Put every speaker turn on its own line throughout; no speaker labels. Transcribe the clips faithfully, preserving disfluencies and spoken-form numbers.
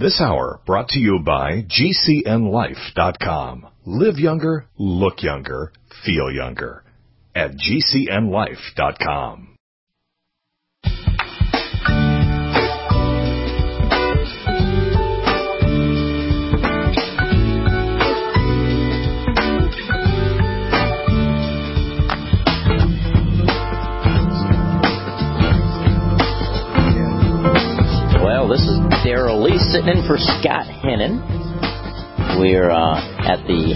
This hour brought to you by G C N life dot com. Live younger, look younger, feel younger at G C N life dot com.
Well, this is Daryl Lee sitting in for Scott Hennon. We're uh, at the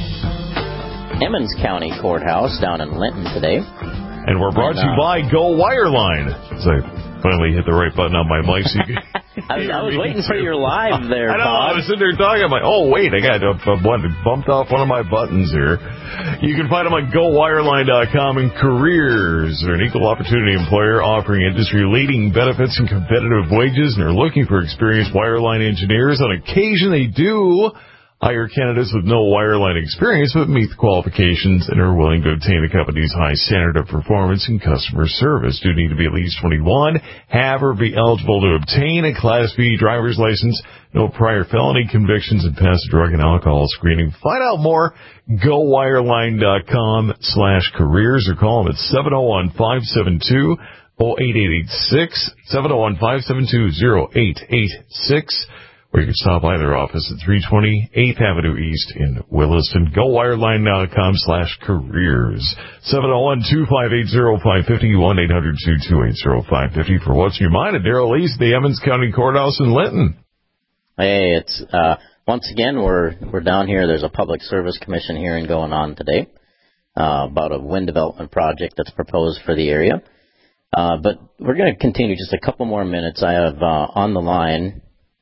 Emmons County Courthouse down in Linton today.
And we're brought
and,
to you
uh,
by Go Wireline. So I finally hit the right button on my mic. So you
I, was, I was waiting for your live there,
I know,
Bob.
I was sitting there talking. I'm like, oh, wait, I got uh, bumped off one of my buttons here. You can find them on go wireline dot com and Careers. They're an equal opportunity employer offering industry-leading benefits and competitive wages, and they're looking for experienced wireline engineers. On occasion, they do hire candidates with no wireline experience but meet the qualifications and are willing to obtain the company's high standard of performance and customer service. Do need to be at least twenty-one, have or be eligible to obtain a Class B driver's license, no prior felony convictions, and pass a drug and alcohol screening. Find out more, go wireline dot com slash careers, or call them at seven oh one, five seven two, oh eight eight eight six, seven oh one, five seven two, oh eight eight six. Or you can stop by their office at three twenty eighth Avenue East in Williston. go wireline dot com slash careers. seven oh one, two five eight, oh five five oh, one eight hundred, two two eight, oh five five oh for What's in Your Mind at Daryl Lee's, the Emmons County Courthouse in Linton.
Hey, it's uh, once again we're we're down here. There's a Public Service Commission hearing going on today uh, about a wind development project that's proposed for the area. Uh, but we're going to continue just a couple more minutes. I have uh, on the line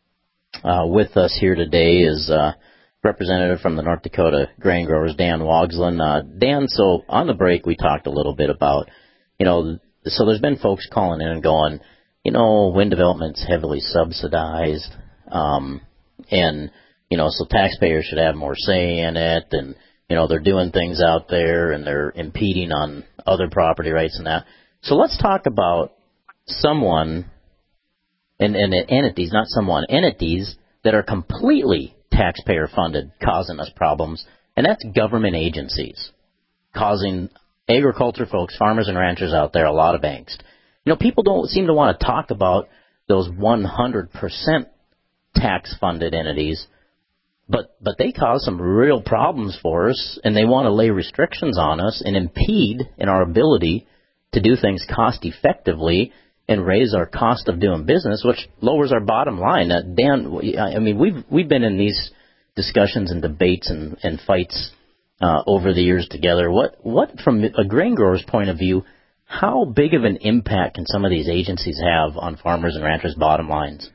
Uh, with us here today is uh, representative from the North Dakota Grain Growers, Dan Wogslin. Uh, Dan, so on the break we talked a little bit about, you know, so there's been folks calling in and going, you know, wind development's heavily subsidized, um, and, you know, so taxpayers should have more say in it, and, you know, they're doing things out there and they're impeding on other property rights and that. So let's talk about someone And, and entities, not someone, entities that are completely taxpayer-funded causing us problems, and that's government agencies causing agriculture folks, farmers and ranchers out there a lot of angst. You know, people don't seem to want to talk about those one hundred percent tax-funded entities, but, but they cause some real problems for us, and they want to lay restrictions on us and impede in our ability to do things cost-effectively and raise our cost of doing business, which lowers our bottom line. Uh, Dan, I mean, we've we've been in these discussions and debates and, and fights uh, over the years together. What what from a grain grower's point of view, how big of an impact can some of these agencies have on farmers and ranchers' bottom lines?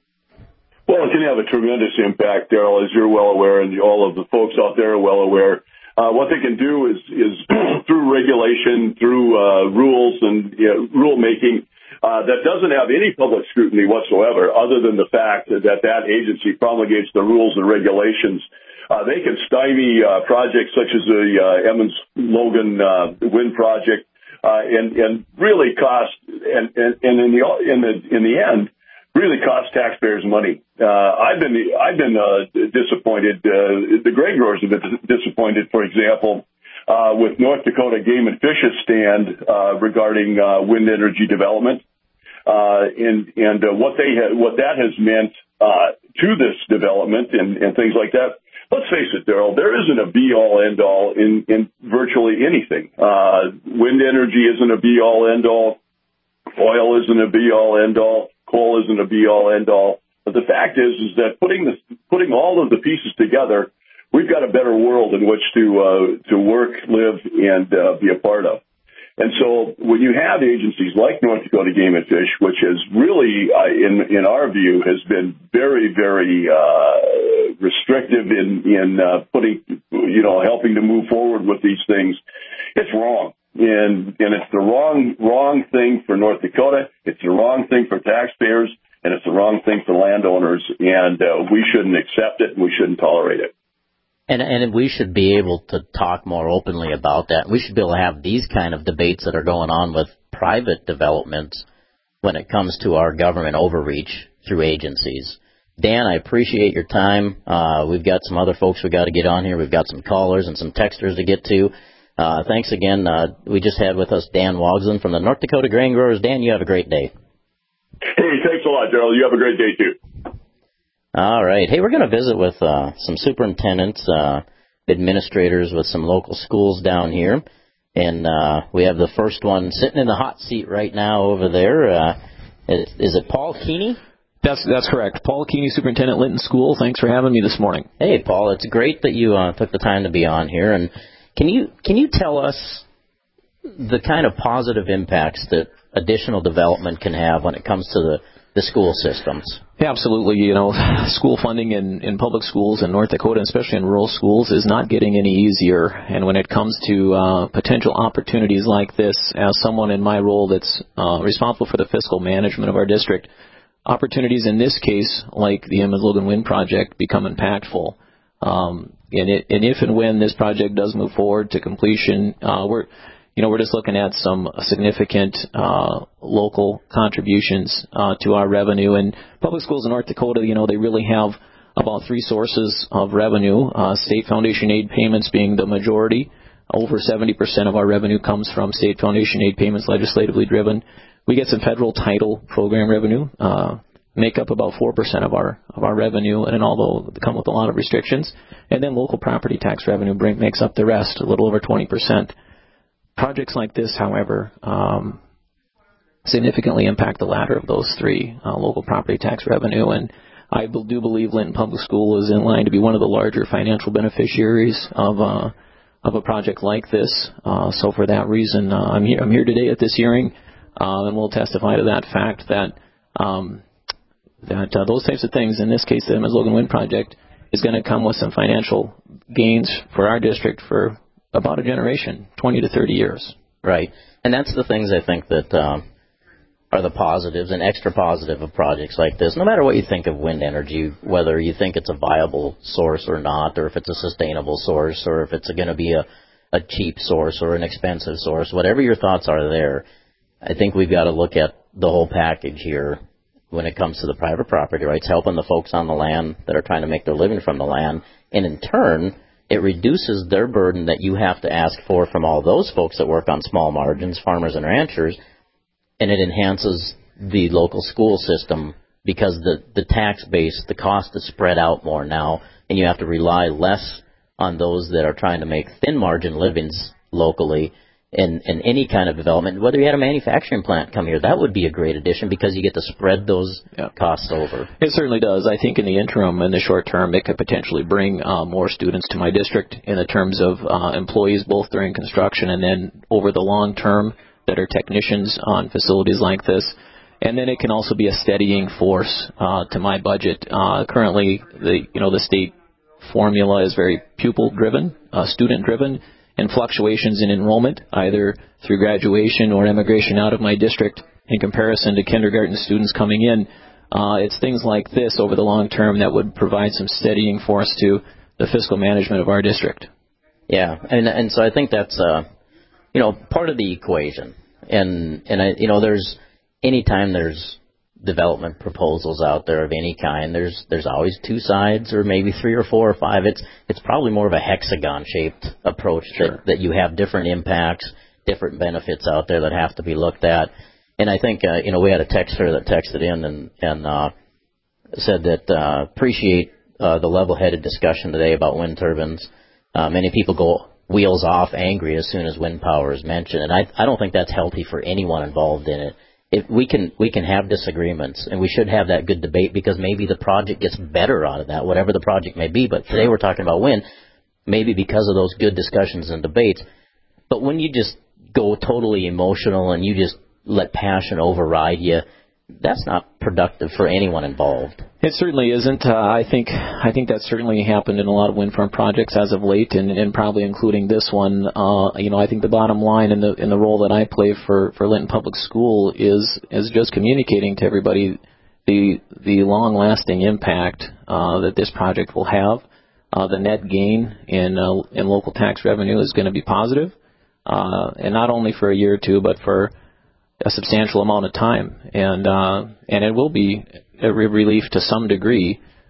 Well, it can have a tremendous impact, Daryl, as you're well aware, and all of the folks out there are well aware. Uh, what they can do is, is through regulation, through uh, rules and you know, rulemaking, Uh, that doesn't have any public scrutiny whatsoever, other than the fact that that agency promulgates the rules and regulations. Uh, they can stymie uh, projects such as the uh, Emmons-Logan uh, wind project, uh, and, and really cost, and, and, and in the in the in the end, really cost taxpayers money. Uh, I've been I've been uh, disappointed. Uh, the grain growers have been disappointed, for example. Uh, with North Dakota Game and Fish's stand uh, regarding uh, wind energy development, uh, and and uh, what they ha- what that has meant uh, to this development and, and things like that. Let's face it, Daryl, there isn't a be-all, end-all in, in virtually anything. Uh, wind energy isn't a be-all, end-all. Oil isn't a be-all, end-all. Coal isn't a be-all, end-all. But the fact is, is that putting this, putting all of the pieces together, we've got a better world in which to uh, to work, live, and uh, be a part of. And so when you have agencies like North Dakota Game and Fish, which has really, uh, in in our view, has been very, very uh, restrictive in in uh, putting, you know, helping to move forward with these things, it's wrong. And and it's the wrong wrong thing for North Dakota. It's the wrong thing for taxpayers, and it's the wrong thing for landowners. And uh, we shouldn't accept it, and we shouldn't tolerate it.
And, and we should be able to talk more openly about that. We should be able to have these kind of debates that are going on with private developments when it comes to our government overreach through agencies. Dan, I appreciate your time. Uh, we've got some other folks we got to get on here. We've got some callers and some texters to get to. Uh, thanks again. Uh, we just had with us Dan Wogslin from the North Dakota Grain Growers. Dan, you have a great day.
Hey, thanks a lot, Darrell. You have a great day, too.
All right. Hey, we're going to visit with uh, some superintendents, uh, administrators with some local schools down here. And uh, we have the first one sitting in the hot seat right now over there. Uh, is, is it Paul Keeney?
That's that's correct. Paul Keeney, Superintendent, Linton School. Thanks for having me this morning.
Hey, Paul. It's great that you uh, took the time to be on here. And can you can you tell us the kind of positive impacts that additional development can have when it comes to the, the school systems?
Yeah, absolutely. You know, school funding in, in public schools in North Dakota, especially in rural schools, is not getting any easier. And when it comes to uh, potential opportunities like this, as someone in my role that's uh, responsible for the fiscal management of our district, opportunities in this case, like the Emmons Logan Wind Project, become impactful. Um, and, it, and if and when this project does move forward to completion, uh, we're, you know, we're just looking at some significant uh, local contributions uh, to our revenue. And public schools in North Dakota, you know, they really have about three sources of revenue: uh, state foundation aid payments being the majority. Over seventy percent of our revenue comes from state foundation aid payments, legislatively driven. We get some federal title program revenue, uh, make up about four percent of our of our revenue, and although they come with a lot of restrictions. And then local property tax revenue bring, makes up the rest, a little over twenty percent. Projects like this, however, um, significantly impact the latter of those three, uh, local property tax revenue. And I do believe Linton Public School is in line to be one of the larger financial beneficiaries of uh, of a project like this. Uh, so for that reason, uh, I'm here. I'm here today at this hearing. Uh, and we'll testify to that fact that um, that uh, those types of things, in this case, the Emmons Logan Wind Project, is going to come with some financial gains for our district for about a generation, twenty to thirty years.
Right. And that's the things I think that um, are the positives and extra positive of projects like this. No matter what you think of wind energy, whether you think it's a viable source or not, or if it's a sustainable source, or if it's going to be a, a cheap source or an expensive source, whatever your thoughts are there, I think we've got to look at the whole package here when it comes to the private property rights, helping the folks on the land that are trying to make their living from the land. And in turn, it reduces their burden that you have to ask for from all those folks that work on small margins, farmers and ranchers, and it enhances the local school system because the, the tax base, the cost is spread out more now, and you have to rely less on those that are trying to make thin margin livings locally. In, in any kind of development, whether you had a manufacturing plant come here, that would be a great addition because you get to spread those yeah. costs over.
It certainly does. I think in the interim, in the short term, it could potentially bring uh, more students to my district in the terms of uh, employees both during construction and then over the long term that are technicians on facilities like this. And then it can also be a steadying force uh, to my budget. Uh, currently, the you know the state formula is very pupil driven, uh, student driven. And fluctuations in enrollment, either through graduation or emigration out of my district in comparison to kindergarten students coming in. Uh, it's things like this over the long term that would provide some steadying force to the fiscal management of our district.
Yeah, and and so I think that's, uh, you know, part of the equation. And, and I, you know, there's, anytime there's development proposals out there of any kind, there's there's always two sides or maybe three or four or five. It's it's probably more of a hexagon-shaped approach sure. that, that you have different impacts, different benefits out there that have to be looked at. And I think, uh, you know, we had a texter that texted in and, and uh, said that uh, appreciate uh, the level-headed discussion today about wind turbines. Uh, many people go wheels off angry as soon as wind power is mentioned, and I, I don't think that's healthy for anyone involved in it. If we can we can have disagreements, and we should have that good debate because maybe the project gets better out of that, whatever the project may be. But today we're talking about wind, maybe because of those good discussions and debates. But when you just go totally emotional and you just let passion override you, that's not productive for anyone involved.
It certainly isn't. Uh, I think I think that's certainly happened in a lot of wind farm projects as of late, and, and probably including this one. Uh, you know, I think the bottom line in the in the role that I play for, for Linton Public School is is just communicating to everybody the the long lasting impact uh, that this project will have. Uh, the net gain in uh, in local tax revenue is going to be positive, uh, and not only for a year or two, but for a substantial amount of time, and uh, and it will be a relief to some degree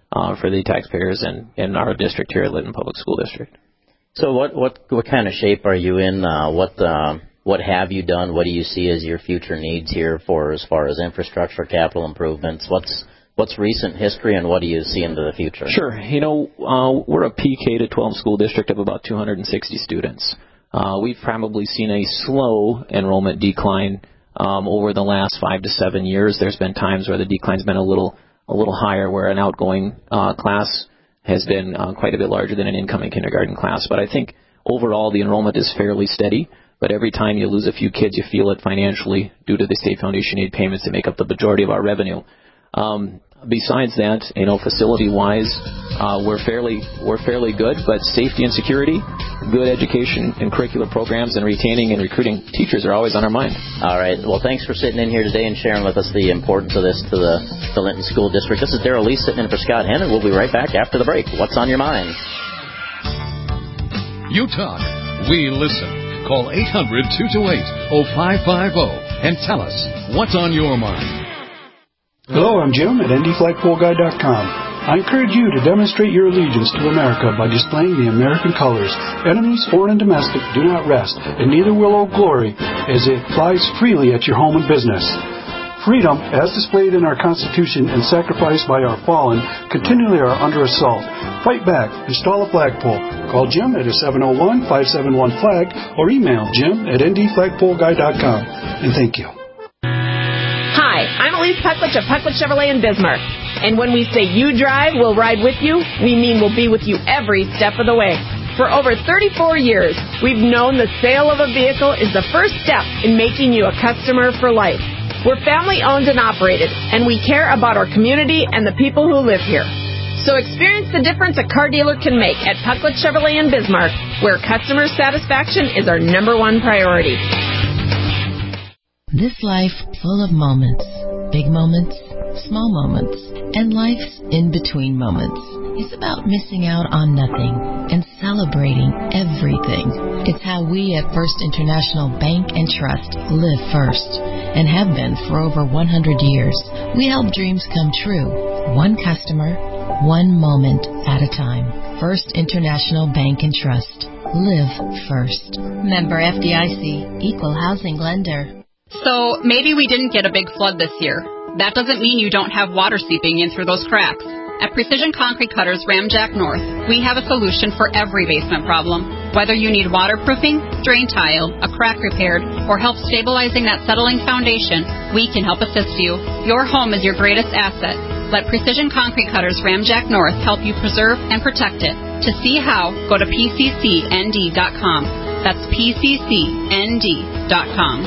uh, for the taxpayers in, in our district here at Lytton Public School District.
So what what what kind of shape are you in? Uh, what uh, what have you done? What do you see as your future needs here for as far as infrastructure, capital improvements? What's what's recent history, and what do you see into the future?
Sure. You know, uh, we're a P K to twelve school district of about two hundred sixty students. Uh, we've probably seen a slow enrollment decline um, over the last five to seven years. There's been times where the decline's been a little a little higher, where an outgoing uh, class has been uh, quite a bit larger than an incoming kindergarten class. But I think overall the enrollment is fairly steady. But every time you lose a few kids, you feel it financially due to the state foundation aid payments that make up the majority of our revenue. Um, besides that, you know, facility-wise, uh, we're fairly we're fairly good. But safety and security, good education and curricular programs, and retaining and recruiting teachers are always on our mind. All
right. Well, thanks for sitting in here today and sharing with us the importance of this to the, the Lytton School District. This is Darrell Lee sitting in for Scott Henn, and we'll be right back after the break. What's on your mind?
You talk, we listen. Call eight hundred, two two eight, oh five five oh and tell us what's on your mind.
Hello, I'm Jim at N D flagpole guy dot com. I encourage you to demonstrate your allegiance to America by displaying the American colors. Enemies, foreign and domestic, do not rest, and neither will Old Glory, as it flies freely at your home and business. Freedom, as displayed in our Constitution and sacrificed by our fallen, continually are under assault. Fight back. Install a flagpole. Call Jim at seven oh one, five seven one, flag or email Jim at N D flagpole guy dot com. And thank you.
Hi, I'm Elise Pucklich of Pucklich Chevrolet in Bismarck. And when we say you drive, we'll ride with you, we mean we'll be with you every step of the way. For over thirty-four years, we've known the sale of a vehicle is the first step in making you a customer for life. We're family-owned and operated, and we care about our community and the people who live here. So experience the difference a car dealer can make at Pucklich Chevrolet in Bismarck, where customer satisfaction is our number one priority.
This life full of moments, big moments, small moments, and life's in-between moments is about missing out on nothing and celebrating everything. It's how we at First International Bank and Trust live first and have been for over one hundred years. We help dreams come true, one customer, one moment at a time. First International Bank and Trust. Live first. Member F D I C, Equal Housing Lender.
So maybe we didn't get a big flood this year. That doesn't mean you don't have water seeping in through those cracks. At Precision Concrete Cutters Ramjack North, we have a solution for every basement problem. Whether you need waterproofing, drain tile, a crack repaired, or help stabilizing that settling foundation, we can help assist you. Your home is your greatest asset. Let Precision Concrete Cutters Ramjack North help you preserve and protect it. To see how, go to P C C N D dot com. That's P C C N D dot com.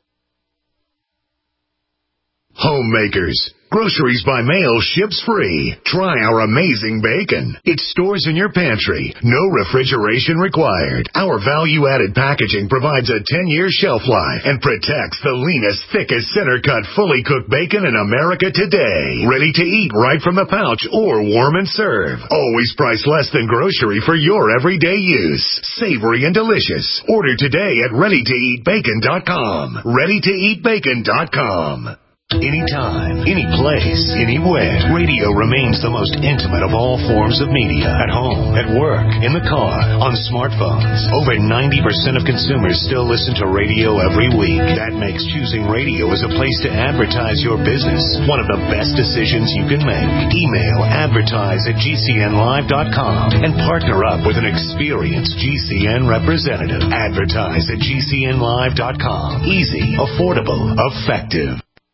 Homemakers. Groceries by mail ships free. Try our amazing bacon. It stores in your pantry. No refrigeration required. Our value-added packaging provides a ten-year shelf life and protects the leanest, thickest, center-cut, fully cooked bacon in America today. Ready to eat right from the pouch or warm and serve. Always priced less than grocery for your everyday use. Savory and delicious. Order today at ready to eat bacon dot com. ready to eat bacon dot com. Anytime, any place, anywhere, radio remains the most intimate of all forms of media. At home, at work, in the car, on smartphones. Over ninety percent of consumers still listen to radio every week. That makes choosing radio as a place to advertise your business one of the best decisions you can make. Email advertise at G C N live dot com and partner up with an experienced G C N representative. Advertise at G C N live dot com. Easy, affordable, effective.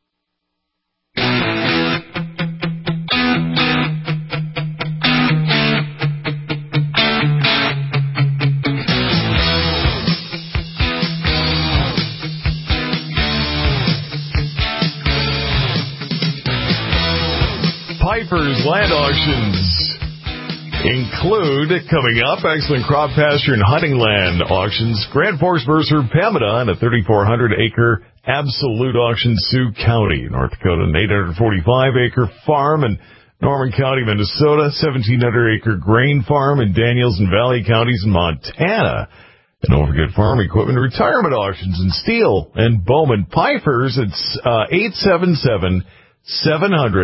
Piper's Land Auctions include, coming up, excellent crop pasture and hunting land auctions. Grand Forks Mercer Pameda and a thirty-four hundred acre absolute auction, Sioux County, North Dakota, an eight hundred forty-five acre farm in Norman County, Minnesota, seventeen hundred acre grain farm in Daniels and Valley counties in Montana. And don't forget farm equipment retirement auctions in Steele and Bowman. Piper's, it's uh, eight seven seven, seven hundred,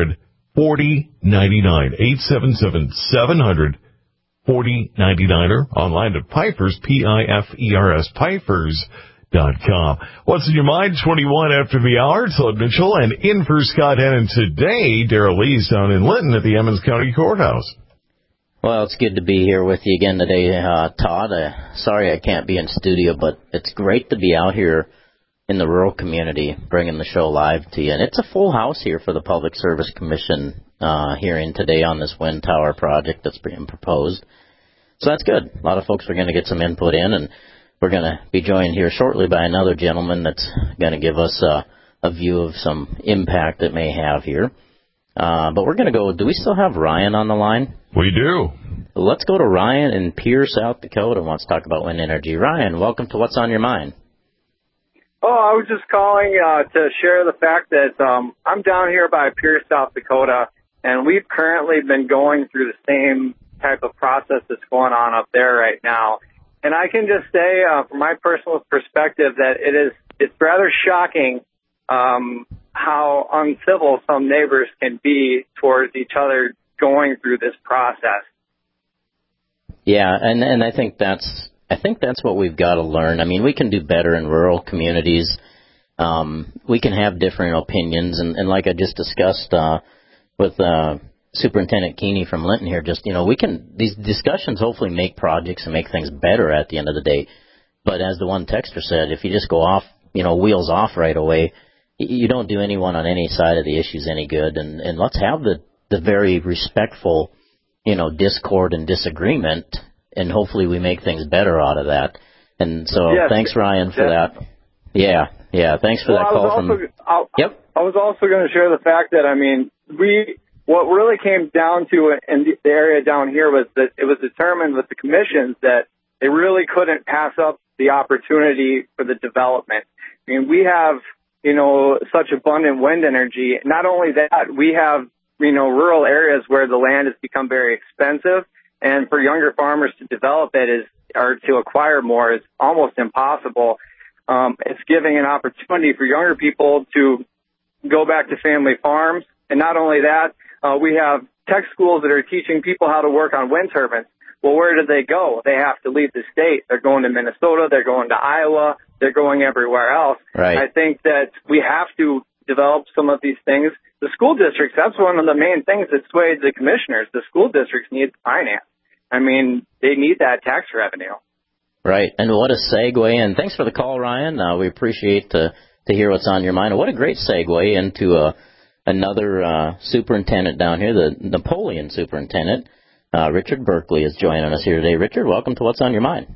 four zero nine nine. eight seven seven, seven hundred, forty ninety-nine or online at Pifers, P I F E R S, Pifers dot com. What's in your mind? twenty-one after the hour. It's Todd Mitchell, and in for Scott Hennon today, Darrell Lee's down in Linton at the Emmons County Courthouse.
Well, it's good to be here with you again today, uh, Todd. Uh, sorry I can't be in studio, but it's great to be out here in the rural community bringing the show live to you. And it's a full house here for the Public Service Commission uh, hearing today on this wind tower project that's being proposed. So that's good. A lot of folks are going to get some input in, and we're going to be joined here shortly by another gentleman that's going to give us uh, a view of some impact it may have here. Uh, but we're going to go, do we still have Ryan on the line?
We do.
Let's go to Ryan in Pierre, South Dakota, wants to talk about wind energy. Ryan, welcome to What's on Your Mind.
Oh, I was just calling uh, to share the fact that um, I'm down here by Pierre, South Dakota, and we've currently been going through the same type of process that's going on up there right now. And I can just say, uh, from my personal perspective, that it is it's rather shocking um, how uncivil some neighbors can be towards each other going through this process.
Yeah, and and I think that's I think that's what we've got to learn. I mean, we can do better in rural communities. Um, we can have different opinions, and, and like I just discussed uh, with uh, Superintendent Keeney from Linton here, just you know, we can these discussions hopefully make projects and make things better at the end of the day. But as the one texter said, if you just go off, you know, wheels off right away, you don't do anyone on any side of the issues any good. And, and let's have the, the very respectful, you know, discord and disagreement, and hopefully we make things better out of that. And so
yes,
thanks, Ryan, for
yes.
that. Yeah, yeah, thanks for
well,
that
I
call
was also,
from...
I,
yep.
I was also going to share the fact that, I mean, we what really came down to in the area down here was that it was determined with the commissions that they really couldn't pass up the opportunity for the development. I mean, we have, you know, such abundant wind energy. Not only that, we have, you know, rural areas where the land has become very expensive, and for younger farmers to develop it is, or to acquire more is almost impossible. Um, it's giving an opportunity for younger people to go back to family farms. And not only that, uh, we have tech schools that are teaching people how to work on wind turbines. Well, where do they go? They have to leave the state. They're going to Minnesota. They're going to Iowa. They're going everywhere else.
Right.
I think that we have to develop some of these things. The school districts, that's one of the main things that swayed the commissioners. The school districts need finance. I mean, they need that tax revenue.
Right. And what a segue. And thanks for the call, Ryan. Uh, we appreciate to, to hear what's on your mind. What a great segue into a, another uh, superintendent down here, the Napoleon superintendent. Uh, Richard Berkeley is joining us here today. Richard, welcome to What's on Your Mind.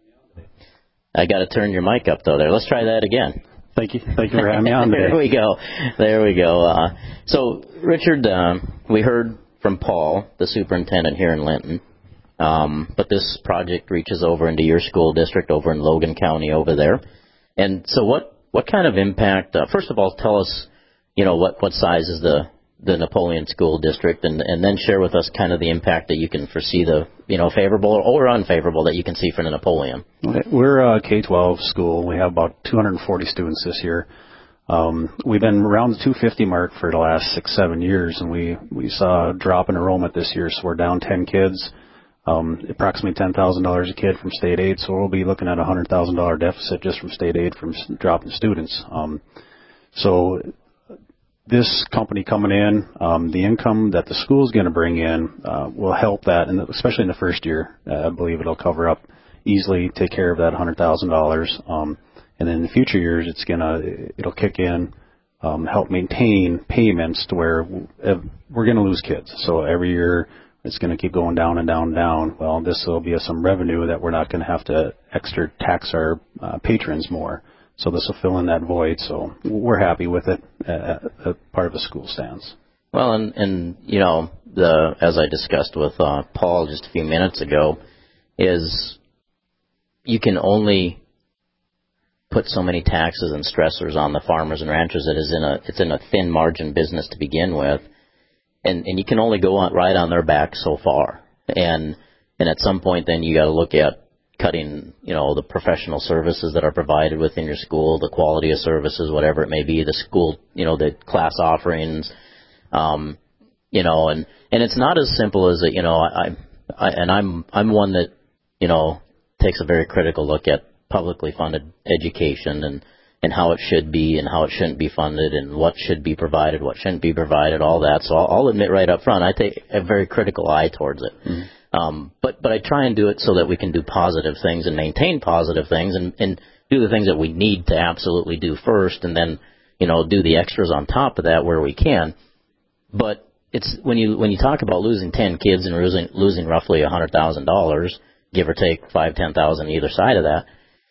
I got to turn your mic up, though, there. Let's try that again.
Thank you. Thank you for having me on today.
There we go. There we go. Uh, so, Richard, um, we heard from Paul, the superintendent here in Linton, um, but this project reaches over into your school district over in Logan County over there. And so what, what kind of impact, uh, first of all, tell us, you know, what, what size is the the Napoleon School District, and, and then share with us kind of the impact that you can foresee, the, you know, favorable or unfavorable that you can see for the Napoleon.
We're a K twelve school. We have about two hundred forty students this year. Um, we've been around the two hundred fifty mark for the last six, seven years, and we, we saw a drop in enrollment this year, so we're down ten kids, um, approximately ten thousand dollars a kid from state aid, so we'll be looking at a one hundred thousand dollars deficit just from state aid from dropping students. Um, so this company coming in, um, the income that the school is going to bring in uh, will help that, and especially in the first year, uh, I believe it'll cover up easily, take care of that one hundred thousand dollars. Um, and then in the future years, it's gonna it'll kick in, um, help maintain payments to where we're going to lose kids. So every year it's going to keep going down and down and down. Well, this will be some revenue that we're not going to have to extra tax our uh, patrons more. So this will fill in that void. So we're happy with it at, at part of the school stands.
Well, and, and you know, the as I discussed with uh, Paul just a few minutes ago, is you can only put so many taxes and stressors on the farmers and ranchers. That is in a it's in a thin margin business to begin with, and and you can only go on, right on their back so far. And and at some point, then you got to look at cutting, you know, the professional services that are provided within your school, the quality of services, whatever it may be, the school, you know, the class offerings. Um, You know, and, and it's not as simple as, a, you know, I, I, and I'm, I'm one that, you know, takes a very critical look at publicly funded education and, and how it should be and how it shouldn't be funded and what should be provided, what shouldn't be provided, all that. So I'll, I'll admit right up front, I take a very critical eye towards it. Mm-hmm. Um, but, but I try and do it so that we can do positive things and maintain positive things and, and do the things that we need to absolutely do first and then, you know, do the extras on top of that where we can. But it's when you when you talk about losing ten kids and losing losing roughly a hundred thousand dollars, give or take five ten thousand either side of that.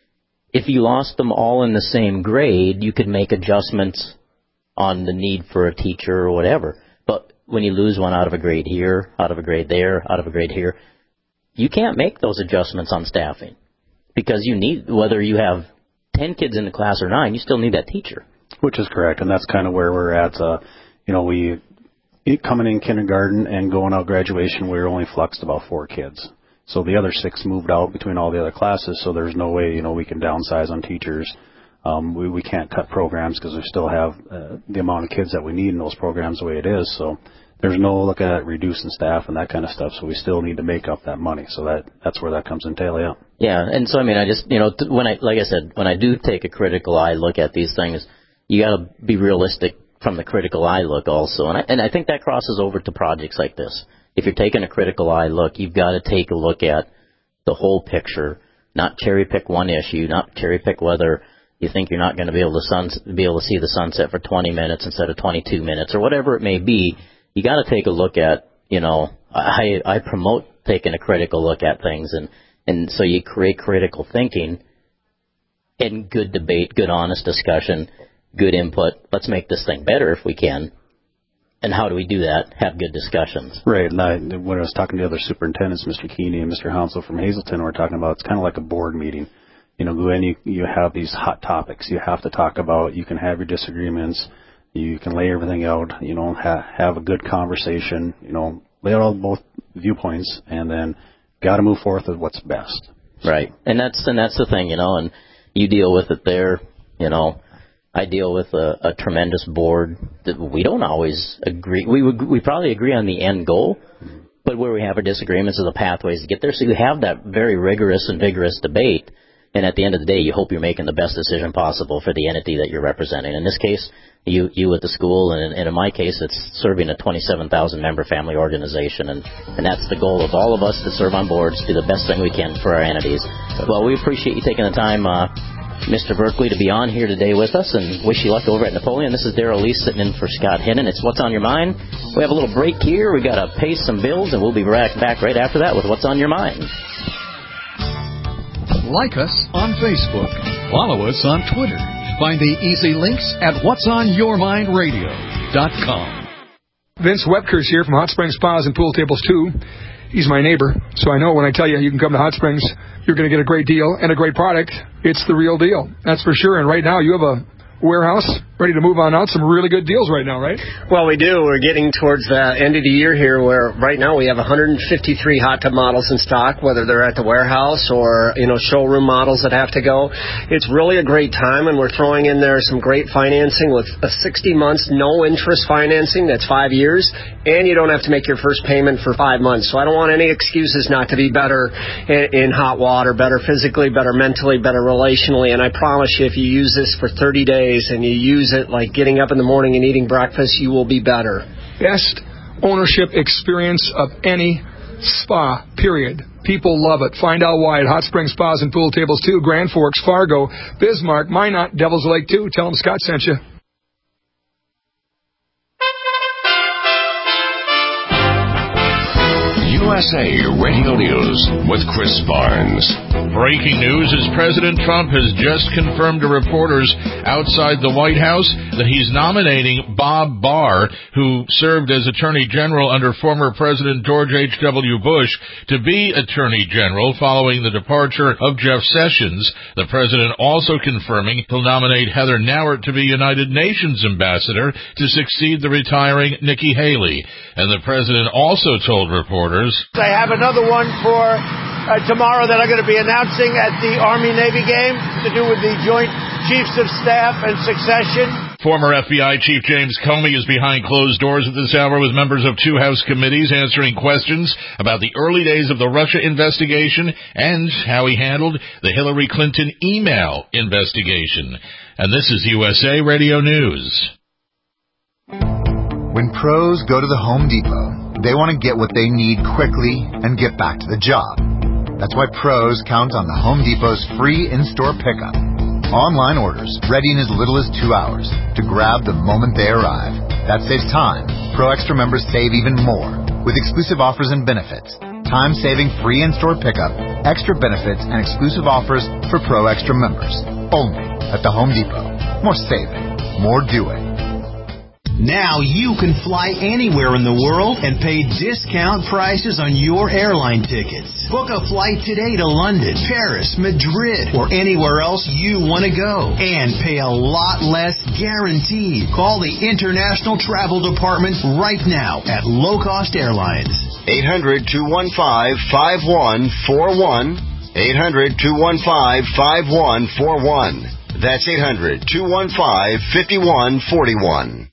If you lost them all in the same grade, you could make adjustments on the need for a teacher or whatever. But when you lose one out of a grade here, out of a grade there, out of a grade here, you can't make those adjustments on staffing because you need, whether you have ten kids in the class or nine, you still need that teacher.
Which is correct, and that's kind of where we're at. Uh, you know, we coming in kindergarten and going out graduation, we were only fluxed about four kids. So the other six moved out between all the other classes, so there's no way, you know, we can downsize on teachers. Um, we, we can't cut programs because we still have uh, the amount of kids that we need in those programs the way it is. So there's no look at reducing staff and that kind of stuff, so we still need to make up that money. So that that's where that comes in tail, yeah.
Yeah, and so, I mean, I just, you know, when I, like I said, when I do take a critical eye look at these things, you got to be realistic from the critical eye look also. And I, and I think that crosses over to projects like this. If you're taking a critical eye look, you've got to take a look at the whole picture, not cherry pick one issue, not cherry pick whether you think you're not going to be able to sun, be able to see the sunset for twenty minutes instead of twenty-two minutes or whatever it may be. You got to take a look at, you know, I, I promote taking a critical look at things. And, and so you create critical thinking and good debate, good honest discussion, good input. Let's make this thing better if we can. And how do we do that? Have good discussions.
Right. And I, when I was talking to the other superintendents, Mister Keeney and Mister Hounslow from Hazelton, we were talking about it's kind of like a board meeting. You know, when you, you have these hot topics you have to talk about, you can have your disagreements, you can lay everything out, you know, ha- have a good conversation, you know, lay out all both viewpoints, and then got to move forth with what's best.
Right. And that's and that's the thing, you know, and you deal with it there, you know. I deal with a, a tremendous board that we don't always agree. We would, we probably agree on the end goal, but where we have our disagreements are the pathways to get there. So you have that very rigorous and vigorous debate, and at the end of the day, you hope you're making the best decision possible for the entity that you're representing. In this case, you you at the school, and, and in my case, it's serving a twenty-seven thousand member family organization, and, and that's the goal of all of us that serve on boards, do the best thing we can for our entities. Well, we appreciate you taking the time, uh, Mister Berkeley, to be on here today with us, and wish you luck over at Napoleon. This is Darrell Lee sitting in for Scott Hinnon. It's What's on Your Mind. We have a little break here. We got to pay some bills, and we'll be back, back right after that with What's on Your Mind.
Like us on Facebook. Follow us on Twitter. Find the easy links at whats on your mind radio dot com.
Vince Webker's here from Hot Springs Spas and Pool Tables two. He's my neighbor, so I know when I tell you you can come to Hot Springs, you're going to get a great deal and a great product. It's the real deal. That's for sure. And right now you have a warehouse ready to move on out. Some really good deals right now, right?
Well, we do. We're getting towards the end of the year here where right now we have one hundred fifty-three hot tub models in stock, whether they're at the warehouse or, you know, showroom models that have to go. It's really a great time, and we're throwing in there some great financing with a sixty months no interest financing. That's five years, and you don't have to make your first payment for five months. So I don't want any excuses not to be better in, in hot water, better physically, better mentally, better relationally. And I promise you, if you use this for thirty days and you use it like getting up in the morning and eating breakfast, you will be better.
Best ownership experience of any spa, period. People love it. Find out why at Hot Springs Spas and Pool Tables two, Grand Forks, Fargo, Bismarck, Minot, Devil's Lake two. Tell them Scott sent you.
U S A Radio News with Chris Barnes.
Breaking news is President Trump has just confirmed to reporters outside the White House that he's nominating Bob Barr, who served as Attorney General under former President George H W. Bush, to be Attorney General following the departure of Jeff Sessions. The president also confirming he'll nominate Heather Nauert to be United Nations Ambassador to succeed the retiring Nikki Haley. And the president also told reporters,
I have another one for uh, tomorrow that I'm going to be announcing at the Army-Navy game to do with the Joint Chiefs of Staff and succession.
Former F B I Chief James Comey is behind closed doors at this hour with members of two House committees answering questions about the early days of the Russia investigation and how he handled the Hillary Clinton email investigation. And this is U S A Radio News.
When pros go to the Home Depot, they want to get what they need quickly and get back to the job. That's why pros count on the Home Depot's free in-store pickup. Online orders, ready in as little as two hours to grab the moment they arrive. That saves time. Pro Extra members save even more with exclusive offers and benefits. Time-saving free in-store pickup, extra benefits, and exclusive offers for Pro Extra members. Only at the Home Depot. More saving, more doing.
Now you can fly anywhere in the world and pay discount prices on your airline tickets. Book a flight today to London, Paris, Madrid, or anywhere else you want to go. And pay a lot less guaranteed. Call the International Travel Department right now at Low Cost Airlines.
eight hundred, two one five, five one four one. eight hundred, two one five, five one four one. That's eight hundred, two one five, five one four one.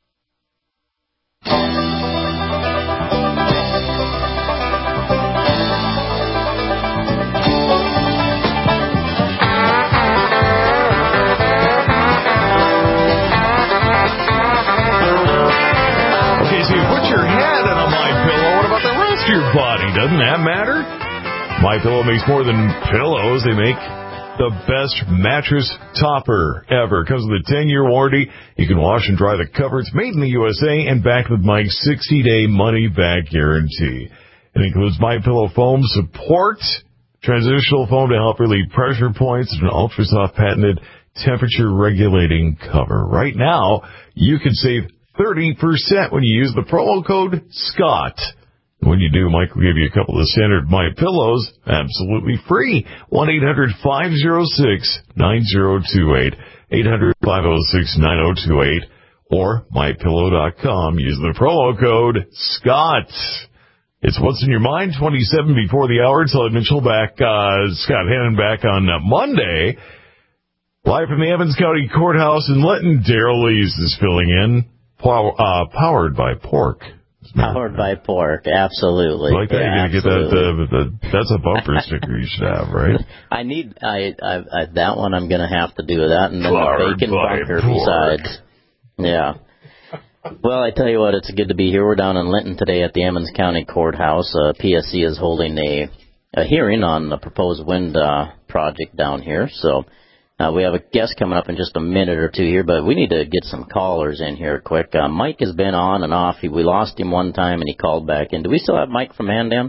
Your body, doesn't that matter? MyPillow makes more than pillows. They make the best mattress topper ever. Comes with a ten-year warranty. You can wash and dry the covers. Made in the U S A and backed with Mike's sixty-day money-back guarantee. It includes MyPillow foam support, transitional foam to help relieve pressure points, and an ultra-soft patented temperature-regulating cover. Right now, you can save thirty percent when you use the promo code SCOTT. When you do, Mike will give you a couple of standard My Pillows absolutely free. one eight hundred five oh six nine oh two eight. eight hundred five oh six nine oh two eight. Or my pillow dot com. Use the promo code SCOTT. It's What's in Your Mind, twenty-seven before the hour. Todd Mitchell back, uh, Scott Hannon back on uh, Monday. Live from the Evans County Courthouse in Linton, Daryl Lees is filling in. Pow- uh, powered by pork.
Powered by pork, absolutely.
Like that,
yeah,
you're gonna get that, uh, the, that's a bumper sticker you should have, right?
I need, I, I, I, that one I'm gonna have to do that, and then
Powered
the bacon bunker besides. Yeah. Well, I tell you what, it's good to be here. We're down in Linton today at the Emmons County Courthouse. Uh, P S C is holding a, a hearing on the proposed wind uh, project down here, so Uh, we have a guest coming up in just a minute or two here, but we need to get some callers in here quick. Uh, Mike has been on and off. He, we lost him one time, and he called back in. Do we still have Mike from Handam?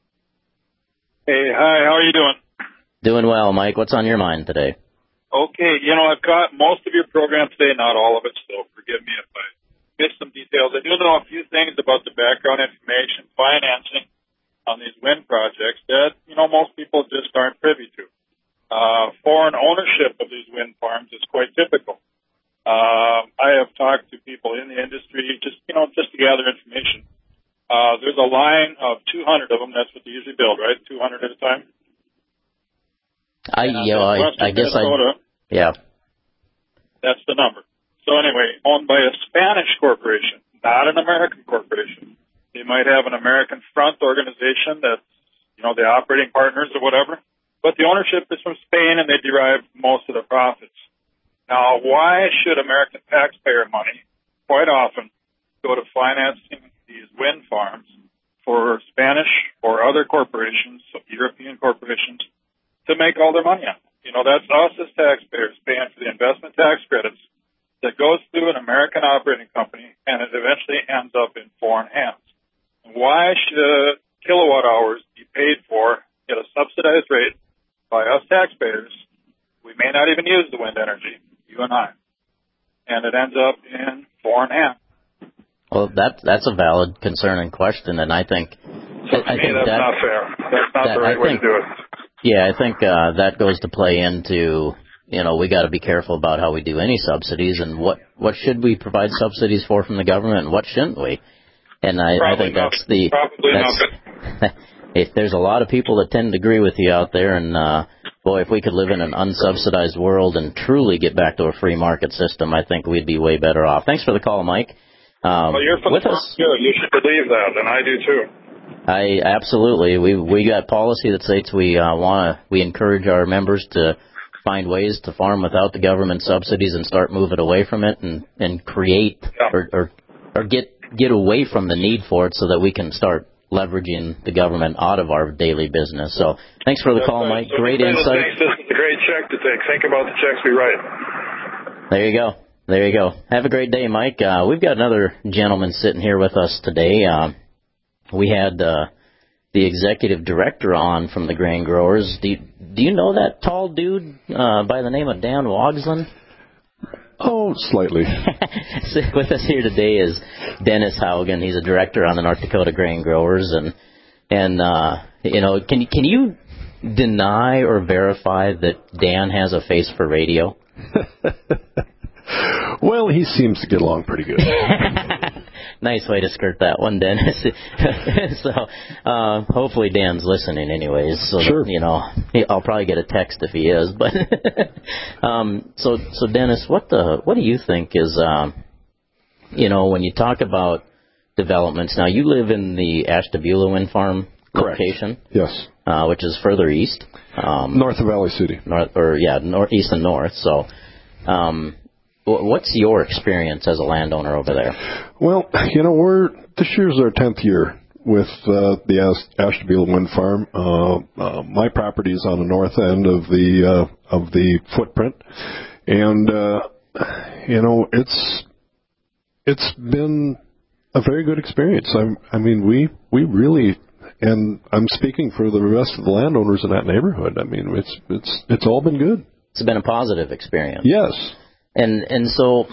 Hey, hi, how are you doing?
Doing well, Mike. What's on your mind today?
Okay, you know, I've got most of your program today, not all of it, so forgive me if I miss some details. I do know a few things about the background information, financing on these wind projects that, you know, most people just aren't privy to. Uh, foreign ownership of these wind farms is quite typical. Um, I have talked to people in the industry just, you know, just to gather information. Uh, there's a line of two hundred of them. That's what they usually build, right? two hundred at a time?
I, you know, I, I guess
Minnesota,
I, yeah.
That's the number. So anyway, owned by a Spanish corporation, not an American corporation. They might have an American front organization that's, you know, the operating partners or whatever. But the ownership is from Spain, and they derive most of the profits. Now, why should American taxpayer money quite often go to financing these wind farms for Spanish or other corporations, European corporations, to make all their money on? You know, that's us as taxpayers paying for the investment tax credits that goes through an American operating company, and it eventually ends up in foreign hands. Why should kilowatt hours be paid for at a subsidized rate by us taxpayers? We may not even use the wind energy, you and I, and it ends up in foreign hands.
Well, that that's a valid concern and question, and I think
so to
I
me
think
that's
that,
not fair. That's not
that,
the right
I
way
think,
to do it.
Yeah, I think uh, that goes to play into, you know, we got to be careful about how we do any subsidies, and what what should we provide subsidies for from the government, and what shouldn't we? And I, I think that's
nothing.
the
Probably
that's, if there's a lot of people that tend to agree with you out there, and uh, boy, if we could live in an unsubsidized world and truly get back to a free market system, I think we'd be way better off. Thanks for the call, Mike. Um,
well, you're from
with
the
us.
Good. You should believe that, and I do too.
I absolutely. We we got policy that states we uh, want to we encourage our members to find ways to farm without the government subsidies and start moving away from it and and create
yeah.
or, or or get get away from the need for it so that we can start leveraging the government out of our daily business. So thanks for the
That's
call,
right.
Mike.
So
Great
this
insight.
This is a great check to take. Think about the checks we write.
There you go. There you go. Have a great day, Mike. Uh, we've got another gentleman sitting here with us today. Uh, we had uh, the executive director on from the grain growers. Do you, do you know that tall dude uh, by the name of Dan Wogslin?
Oh, slightly.
With us here today is Dennis Haugen. He's a director on the North Dakota Grain Growers, and and uh, you know, can you can you deny or verify that Dan has a face for radio?
Well, he seems to get along pretty good.
Nice way to skirt that one, Dennis. so uh, hopefully Dan's listening anyways. So
sure.
That, you know, I'll probably get a text if he is. But um, so so Dennis, what the what do you think is um, you know, when you talk about developments? Now you live in the Ashtabula Wind Farm
Correct.
location.
Yes.
Uh, which is further east. Um,
north of Valley City.
North or yeah, north, east and north. So. Um, What's your experience as a landowner over there?
Well, you know, we're this year's our tenth year with uh, the Ashtabula Wind Farm. Uh, uh, my property is on the north end of the uh, of the footprint, and uh, you know, it's it's been a very good experience. I'm, I mean, we we really, and I'm speaking for the rest of the landowners in that neighborhood. I mean, it's it's it's all been good.
It's been a positive experience.
Yes.
And and so,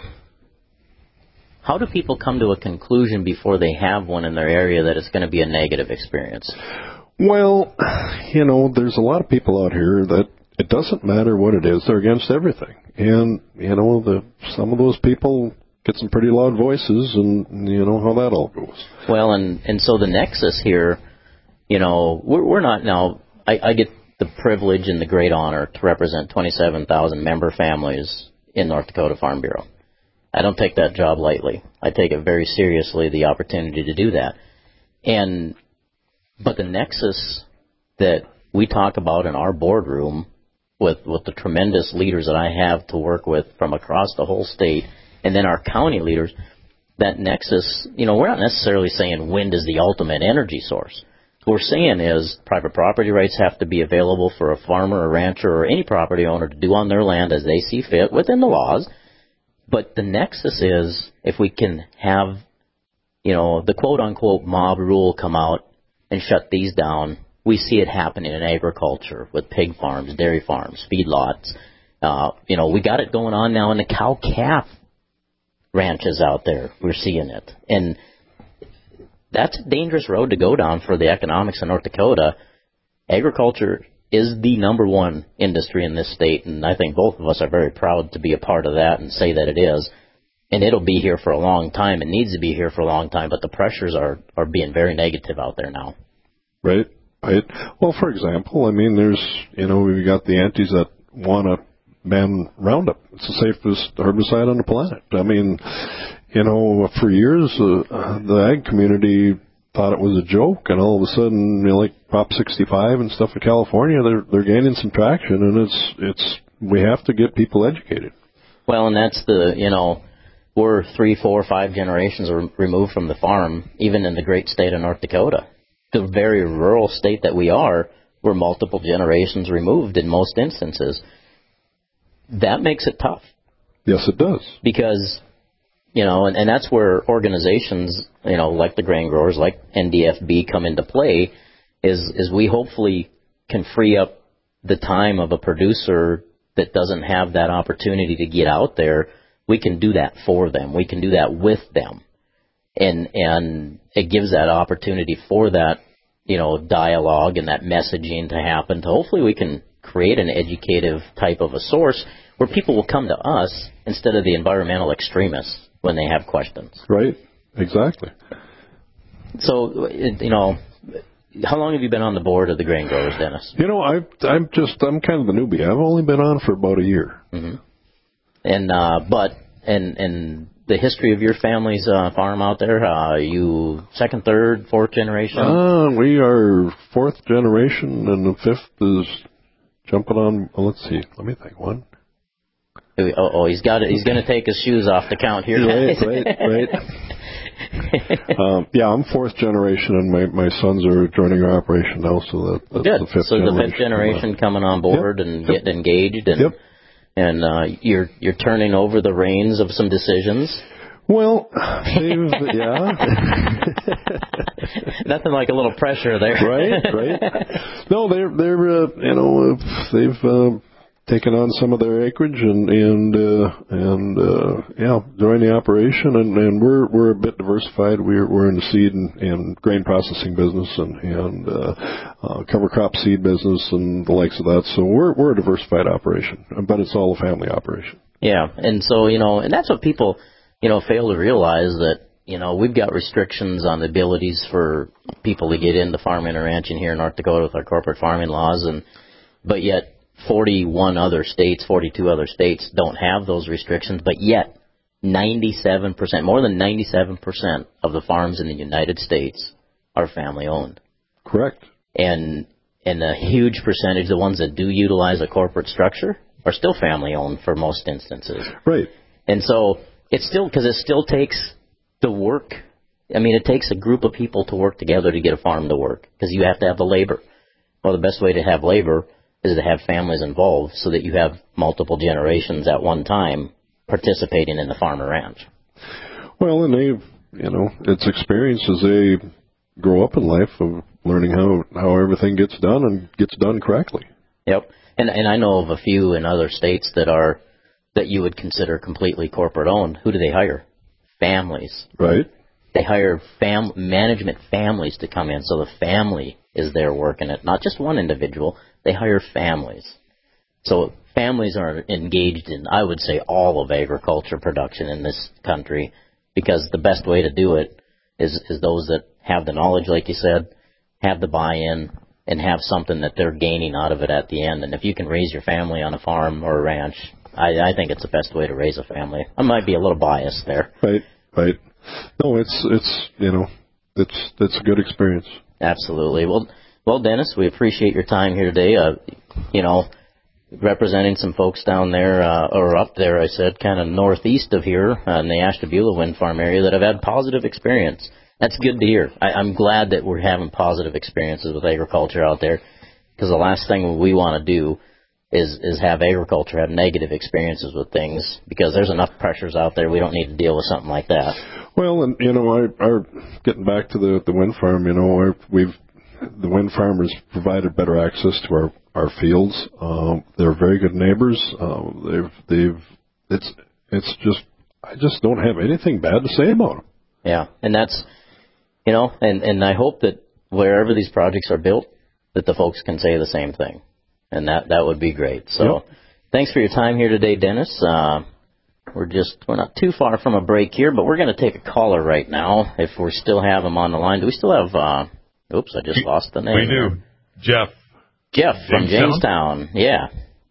how do people come to a conclusion before they have one in their area that it's going to be a negative experience?
Well, you know, there's a lot of people out here that it doesn't matter what it is, they're against everything. And, you know, the some of those people get some pretty loud voices, and you know how that all goes.
Well, and, and so the nexus here, you know, we're, we're not now, I, I get the privilege and the great honor to represent twenty-seven thousand member families in North Dakota Farm Bureau. I don't take that job lightly. I take it very seriously, the opportunity to do that. And but the nexus that we talk about in our boardroom with, with the tremendous leaders that I have to work with from across the whole state, and then our county leaders, that nexus, you know, we're not necessarily saying wind is the ultimate energy source. What we're saying is private property rights have to be available for a farmer, a rancher, or any property owner to do on their land as they see fit within the laws. But the nexus is if we can have, you know, the quote-unquote mob rule come out and shut these down. We see it happening in agriculture with pig farms, dairy farms, feedlots. Uh, you know, we got it going on now in the cow-calf ranches out there. We're seeing it. And that's a dangerous road to go down for the economics of North Dakota. Agriculture is the number one industry in this state, and I think both of us are very proud to be a part of that and say that it is. And it'll be here for a long time. It needs to be here for a long time, but the pressures are, are being very negative out there now.
Right, right. Well, for example, I mean, there's, you know, we've got the antis that want to ban Roundup. It's the safest herbicide on the planet. I mean, you know, for years, uh, the ag community thought it was a joke, and all of a sudden, you know, like Prop sixty-five and stuff in California, they're they're gaining some traction, and it's it's we have to get people educated.
Well, and that's the, you know, we're three, four, five generations removed from the farm, even in the great state of North Dakota. The very rural state that we are, we're multiple generations removed in most instances. That makes it tough.
Yes, it does.
Because, you know, and, and that's where organizations, you know, like the grain growers, like N D F B come into play, is, is we hopefully can free up the time of a producer that doesn't have that opportunity to get out there. We can do that for them. We can do that with them. And, and it gives that opportunity for that, you know, dialogue and that messaging to happen. To hopefully we can create an educative type of a source where people will come to us instead of the environmental extremists when they have questions.
Right. Exactly.
So, you know, how long have you been on the board of the Grain Growers, Dennis?
You know, I, I'm just, I'm kind of the newbie. I've only been on for about a year.
Mm-hmm. And, uh, but, and, and the history of your family's uh, farm out there, uh, are you second, third, fourth generation?
Uh, we are fourth generation, and the fifth is jumping on, well, let's see, let me think, one.
Oh, oh he's got it. He's going to take his shoes off to count here.
Right, right, right. um, yeah, I'm fourth generation, and my, my sons are joining our operation now, so that, that's
Good.
the fifth
so
generation.
the fifth generation coming on board
yep.
and
yep.
getting engaged, and
yep.
and uh, you're you're turning over the reins of some decisions.
Well, they've, yeah.
Nothing like a little pressure there.
Right, right. No, they're they're uh, you know uh, they've. Uh, taken on some of their acreage and and uh, and uh, yeah, joined the operation, and, and we're we're a bit diversified. We're we're in the seed and, and grain processing business and and uh, uh, cover crop seed business and the likes of that. So we're we're a diversified operation, but it's all a family operation.
Yeah, and so you know, and that's what people you know fail to realize, that you know we've got restrictions on the abilities for people to get into farming or ranching here in North Dakota with our corporate farming laws, and but yet forty-one other states, forty-two other states don't have those restrictions, but yet ninety-seven percent, more than ninety-seven percent of the farms in the United States are family owned.
Correct.
And and a huge percentage, the ones that do utilize a corporate structure, are still family owned for most instances.
Right.
And so it's still, because it still takes the work. I mean, it takes a group of people to work together to get a farm to work, because you have to have the labor. Well, the best way to have labor is to have families involved, so that you have multiple generations at one time participating in the farm or ranch.
Well, and they've, you know, it's experience as they grow up in life of learning how, how everything gets done and gets done correctly.
Yep. And and I know of a few in other states that are, that you would consider completely corporate owned. Who do they hire? Families.
Right.
They hire fam- management families to come in, so the family is there working it, not just one individual. They hire families. So families are engaged in, I would say, all of agriculture production in this country, because the best way to do it is, is those that have the knowledge, like you said, have the buy-in, and have something that they're gaining out of it at the end. And if you can raise your family on a farm or a ranch, I, I think it's the best way to raise a family. I might be a little biased there.
Right, right. No, it's, it's you know, it's, it's a good experience.
Absolutely. Well, Well, Dennis, we appreciate your time here today. Uh, you know, representing some folks down there, uh, or up there, I said, kind of northeast of here, uh, in the Ashtabula wind farm area, that have had positive experience. That's good to hear. I, I'm glad that we're having positive experiences with agriculture out there, because the last thing we want to do is is have agriculture have negative experiences with things, because there's enough pressures out there. We don't need to deal with something like that.
Well, and you know, our, our getting back to the the wind farm, you know, our, we've the wind farmers provided better access to our, our fields. Um, they're very good neighbors. Um, they've, they've, it's, it's just, I just don't have anything bad to say about them.
Yeah. And that's, you know, and, and I hope that wherever these projects are built, that the folks can say the same thing. And that, that would be great. So yep. Thanks for your time here today, Dennis. Uh, we're just, we're not too far from a break here, but we're going to take a caller right now, if we still have him on the line. Do we still have, uh, Oops, I just lost the name.
We do. Jeff.
Jeff from Jamestown. Jamestown. Yeah.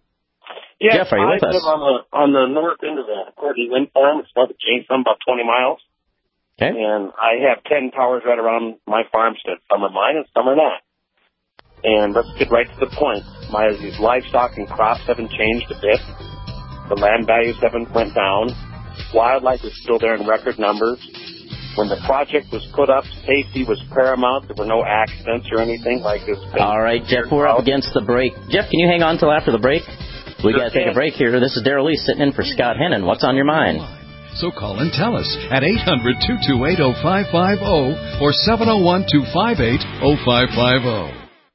Yeah.
Jeff, are you with
I
us?
live on the, on the north end of the Courtney Wind Farm. It's north of Jamestown, about twenty miles.
Okay.
And I have ten towers right around my farmstead. Some are mine and some are not. And let's get right to the point. My livestock and crops haven't changed a bit. The land values haven't went down. Wildlife is still there in record numbers. When the project was put up, safety was paramount. There were no accidents or anything like this.
All right, Jeff, we're up against the break. Jeff, can you hang on till after the break? We got to take a break here. This is Darrell Lee sitting in for Scott Hennon. What's on your mind?
So call and tell us at eight hundred, two two eight, oh five five oh or seven oh one, two five eight, oh five five oh.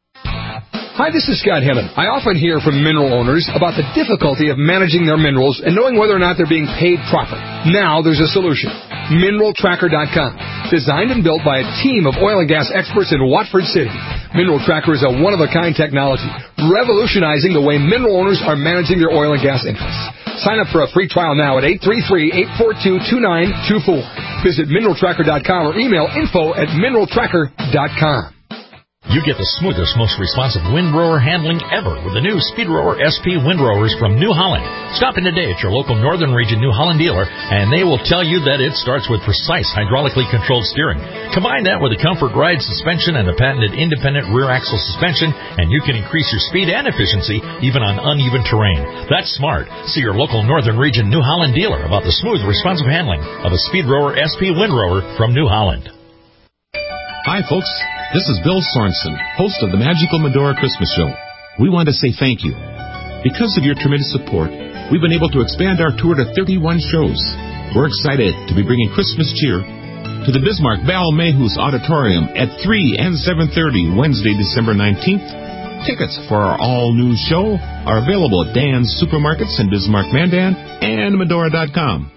Hi, this is Scott Hennon. I often hear from mineral owners about the difficulty of managing their minerals and knowing whether or not they're being paid proper. Now there's a solution. Mineral Tracker dot com. Designed and built by a team of oil and gas experts in Watford City. Mineral Tracker is a one-of-a-kind technology, revolutionizing the way mineral owners are managing their oil and gas interests. Sign up for a free trial now at eight three three, eight four two, two nine two four. Visit Mineral Tracker dot com or email info at Mineral Tracker dot com.
You get the smoothest, most responsive windrower handling ever with the new Speedrower S P windrowers from New Holland. Stop in today at your local Northern Region New Holland dealer, and they will tell you that it starts with precise hydraulically controlled steering. Combine that with a Comfort Ride suspension and the patented independent rear axle suspension, and you can increase your speed and efficiency even on uneven terrain. That's smart. See your local Northern Region New Holland dealer about the smooth, responsive handling of a Speedrower S P windrower from New Holland.
Hi, folks. This is Bill Sorensen, host of the Magical Medora Christmas Show. We want to say thank you. Because of your tremendous support, we've been able to expand our tour to thirty-one shows. We're excited to be bringing Christmas cheer to the Bismarck Val Mayhews Auditorium at three and seven thirty Wednesday, December nineteenth. Tickets for our all-new show are available at Dan's Supermarkets in Bismarck, Mandan, and Medora dot com.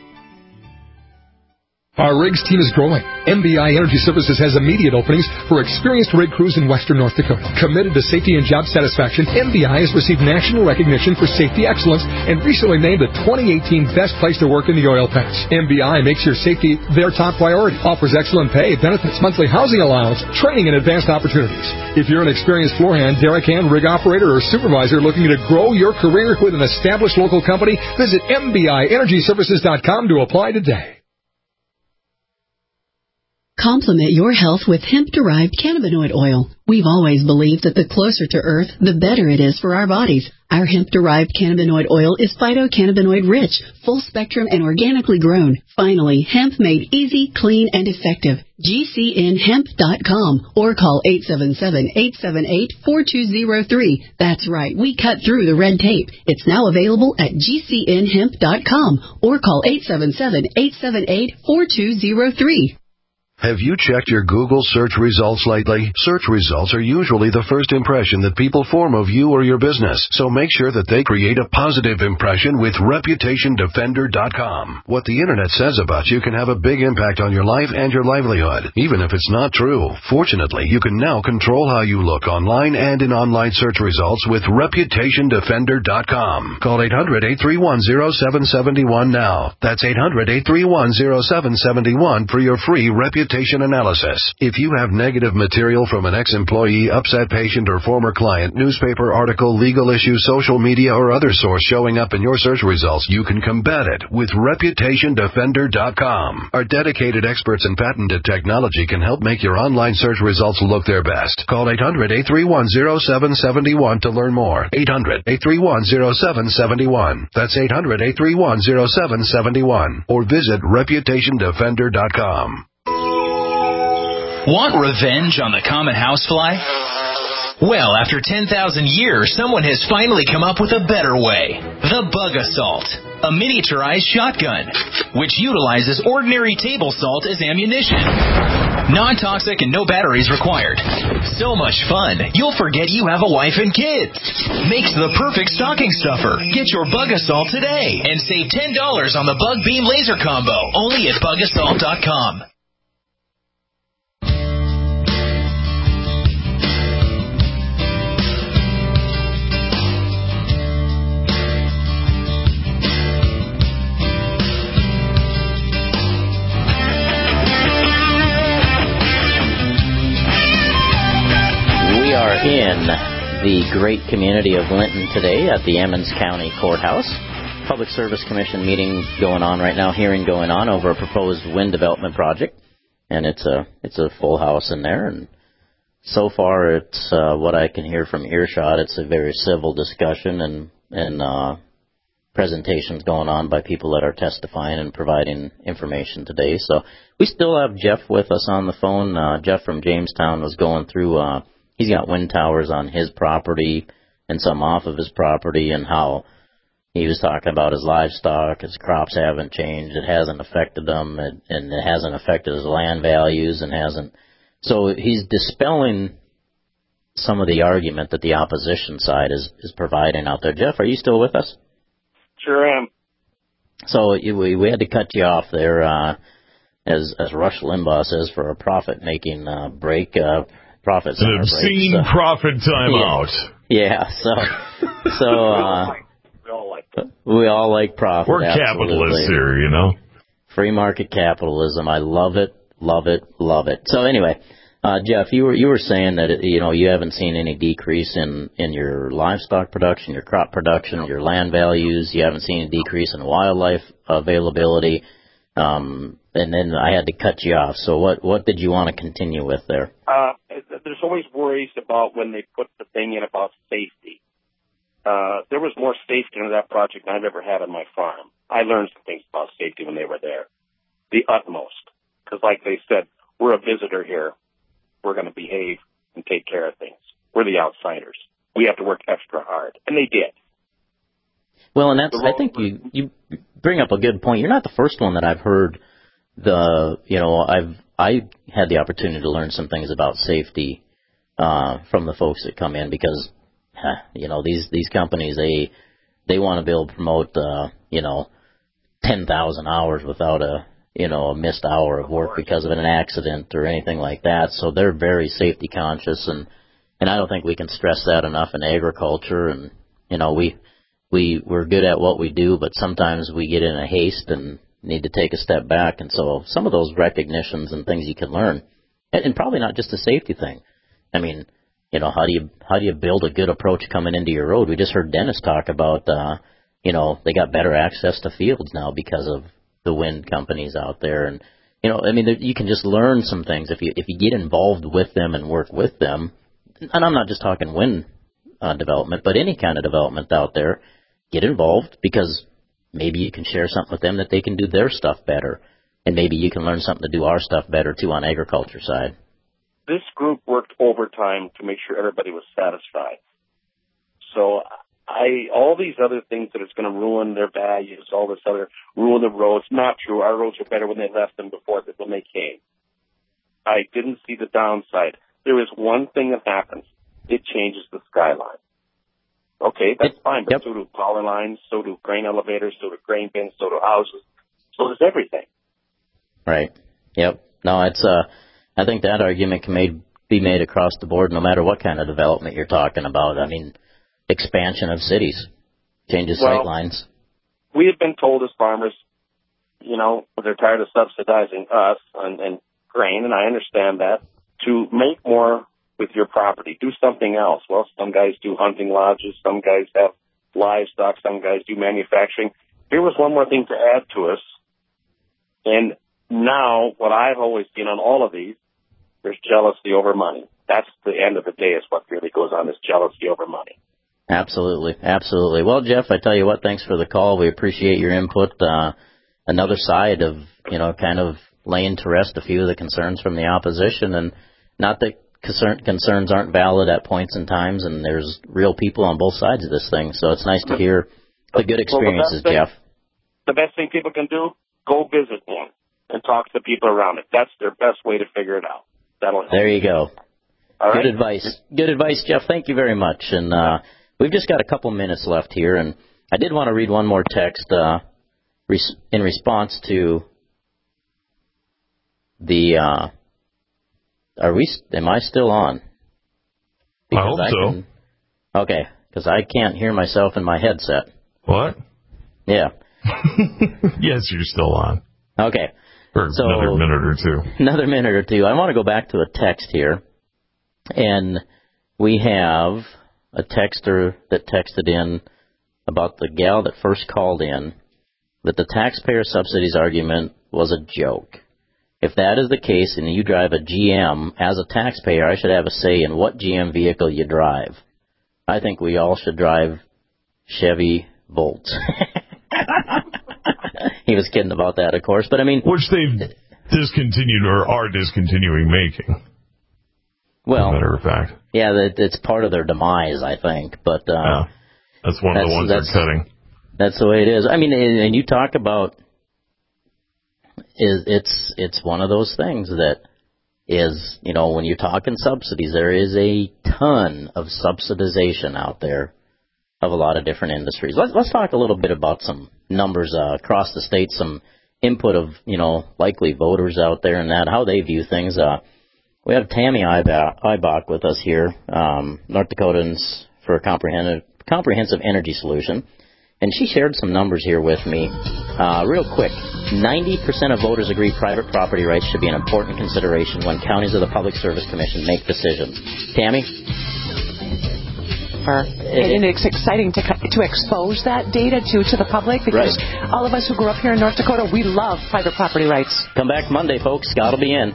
Our rigs team is growing. M B I Energy Services has immediate openings for experienced rig crews in western North Dakota. Committed to safety and job satisfaction, M B I has received national recognition for safety excellence and recently named the twenty eighteen Best Place to Work in the Oil Patch. M B I makes your safety their top priority, offers excellent pay, benefits, monthly housing allowance, training, and advanced opportunities. If you're an experienced floor hand, derrick hand, rig operator, or supervisor looking to grow your career with an established local company, visit M B I Energy Services dot com to apply today.
Complement your health with hemp-derived cannabinoid oil. We've always believed that the closer to Earth, the better it is for our bodies. Our hemp-derived cannabinoid oil is phytocannabinoid-rich, full-spectrum, and organically grown. Finally, hemp made easy, clean, and effective. G C N hemp dot com or call eight seven seven, eight seven eight, four two zero three. That's right, we cut through the red tape. It's now available at G C N hemp dot com or call eight seven seven, eight seven eight, four two zero three.
Have you checked your Google search results lately? Search results are usually the first impression that people form of you or your business, so make sure that they create a positive impression with reputation defender dot com. What the internet says about you can have a big impact on your life and your livelihood, even if it's not true. Fortunately, you can now control how you look online and in online search results with reputation defender dot com. Call eight hundred, eight three one, zero seven seven one now. That's eight hundred, eight three one, zero seven seven one for your free reputation analysis. If you have negative material from an ex-employee, upset patient, or former client, newspaper article, legal issue, social media, or other source showing up in your search results, you can combat it with reputation defender dot com. Our dedicated experts in patented technology can help make your online search results look their best. Call eight hundred, eight three one, zero seven seven one to learn more. eight hundred, eight three one, zero seven seven one. That's eight hundred, eight three one, zero seven seven one. Or visit reputation defender dot com.
Want revenge on the common housefly? Well, after ten thousand years, someone has finally come up with a better way. The Bug Assault, a miniaturized shotgun, which utilizes ordinary table salt as ammunition. Non-toxic and no batteries required. So much fun, you'll forget you have a wife and kids. Makes the perfect stocking stuffer. Get your Bug Assault today and save ten dollars on the Bug Beam Laser Combo, only at bug assault dot com.
In the great community of Linton today at the Emmons County Courthouse. Public Service Commission meeting going on right now, hearing going on over a proposed wind development project. And it's a it's a full house in there. And so far, it's uh, what I can hear from earshot. It's a very civil discussion and, and uh, presentations going on by people that are testifying and providing information today. So we still have Jeff with us on the phone. Uh, Jeff from Jamestown was going through... Uh, He's got wind towers on his property and some off of his property, and how he was talking about his livestock, his crops haven't changed, it hasn't affected them, and, and it hasn't affected his land values, and hasn't. So he's dispelling some of the argument that the opposition side is, is providing out there. Jeff, are you still with us?
Sure am.
So we, we had to cut you off there, uh, as, as Rush Limbaugh says, for a profit-making uh, break. Uh, Profit
An obscene break, so. profit timeout.
Yeah, yeah, so so uh,
we all like
we all like profit.
We're
absolutely.
Capitalists here, you know.
Free market capitalism. I love it, love it, love it. So anyway, Uh, Jeff, you were you were saying that you know you haven't seen any decrease in, in your livestock production, your crop production, your land values. You haven't seen a decrease in wildlife availability. Um, and then I had to cut you off. So what what did you want to continue with there?
Uh, there's always worries about when they put the thing in about safety. Uh, there was more safety in that project than I've ever had on my farm. I learned some things about safety when they were there, the utmost. Because like they said, we're a visitor here. We're going to behave and take care of things. We're the outsiders. We have to work extra hard. And they did.
Well, and that's, I think you, you bring up a good point. You're not the first one that I've heard the, you know, I've, I had the opportunity to learn some things about safety, uh, from the folks that come in because, huh, you know, these, these companies, they, they want to be able to promote, uh, you know, ten thousand hours without a, you know, a missed hour of work because of an accident or anything like that. So they're very safety conscious, and, and I don't think we can stress that enough in agriculture. And, you know, we, we, we're good at what we do, but sometimes we get in a haste and need to take a step back. And so some of those recognitions and things you can learn, and, and probably not just a safety thing. I mean, you know, how do you, how do you build a good approach coming into your road? We just heard Dennis talk about, uh, you know, they got better access to fields now because of the wind companies out there. And, you know, I mean, you can just learn some things if you, if you get involved with them and work with them. And I'm not just talking wind uh, development, but any kind of development out there, get involved because maybe you can share something with them that they can do their stuff better. And maybe you can learn something to do our stuff better too on agriculture side.
This group worked overtime to make sure everybody was satisfied. So I, all these other things that it's going to ruin their values, all this other, ruin the roads, not true. Our roads are better when they left than before, than when they came. I didn't see the downside. There is one thing that happens. It changes the skyline. Okay, that's it, fine, but yep. so do power lines, so do grain elevators, so do grain bins, so do houses, so does everything.
Right. Yep. No, it's, uh, I think that argument can made, be made across the board no matter what kind of development you're talking about. I mean, expansion of cities changes
well,
sight lines.
We have been told as farmers, you know, they're tired of subsidizing us and, and grain, and I understand that, to make more with your property. Do something else. Well, some guys do hunting lodges, some guys have livestock, some guys do manufacturing. Here was one more thing to add to us, and now what I've always seen on all of these, there's jealousy over money. That's the end of the day is what really goes on, is jealousy over money.
Absolutely, absolutely. Well, Jeff, I tell you what, thanks for the call. We appreciate your input. Uh, another side of, you know, kind of laying to rest a few of the concerns from the opposition, and not that concern, concerns aren't valid at points and times, and there's real people on both sides of this thing. So it's nice to hear the good experiences,
well, the
Jeff.
Thing, the best thing people can do, go visit one and talk to the people around it. That's their best way to figure it out. That'll help.
There you go.
All
good
right?
advice. Good advice, Jeff. Thank you very much. And uh, we've just got a couple minutes left here, and I did want to read one more text uh, res- in response to the. Uh, are we? Am I still on?
Because I hope I so.
Can, okay, because I can't hear myself in my headset.
What?
Yeah.
Yes, you're still on.
Okay.
For
so,
another minute or two.
Another minute or two. I want to go back to a text here. And we have a texter that texted in about the gal that first called in that the taxpayer subsidies argument was a joke. If that is the case and you drive a G M, as a taxpayer, I should have a say in what G M vehicle you drive. I think we all should drive Chevy Volts. He was kidding about that, of course, but I mean...
Which they've discontinued or are discontinuing making.
Well,
as a matter of fact.
Yeah, that it's part of their demise, I think, but... Uh,
yeah, that's one of
that's,
the ones
that's,
they're cutting.
That's the way it is. I mean, and you talk about... Is it's it's one of those things that is, you know, when you're talking subsidies, there is a ton of subsidization out there of a lot of different industries. Let's, let's talk a little bit about some numbers uh, across the state, some input of, you know, likely voters out there and that, how they view things. Uh, we have Tammy Ibach with us here, um, North Dakotans for a comprehensive, comprehensive energy solution. And she shared some numbers here with me. Uh, real quick, ninety percent of voters agree private property rights should be an important consideration when counties or the Public Service Commission make decisions. Tammy?
And it's exciting to to expose that data to, to the public because right. all of us who grew up here in North Dakota, we love private property rights.
Come back Monday, folks. Scott will be in.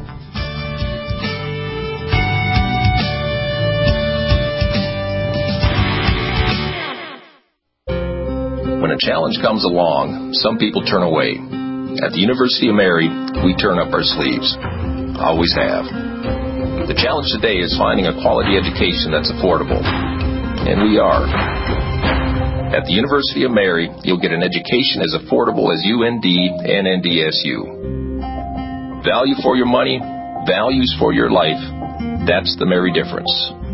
When a challenge comes along, some people turn away. At the University of Mary, we turn up our sleeves. Always have. The challenge today is finding a quality education that's affordable. And we are. At the University of Mary, you'll get an education as affordable as U N D and N D S U. Value for your money, values for your life. That's the Mary difference.